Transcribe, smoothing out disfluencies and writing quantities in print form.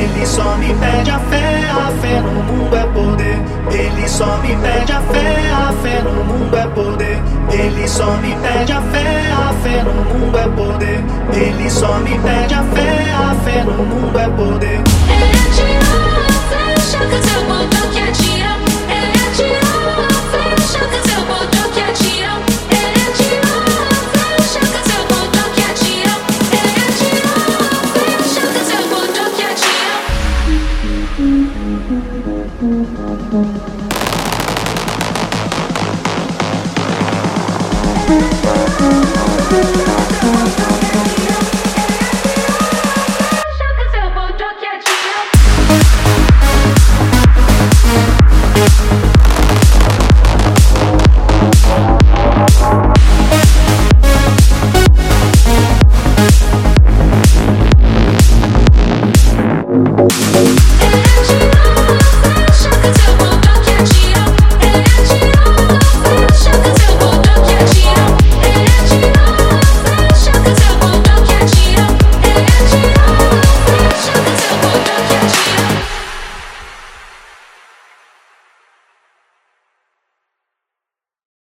Ele só me pede a fé no mundo é poder. Ele só me pede a fé no mundo é poder. Ele só me pede a fé no mundo é poder. Ele só me pede a fé no mundo é poder. Ele tirou a flecha que seu botou que atira. Ele tirou a flecha que seu botou que atira. Ele tirou a flecha que seu botou que atira. Ele tirou a flecha que seu botou que atira.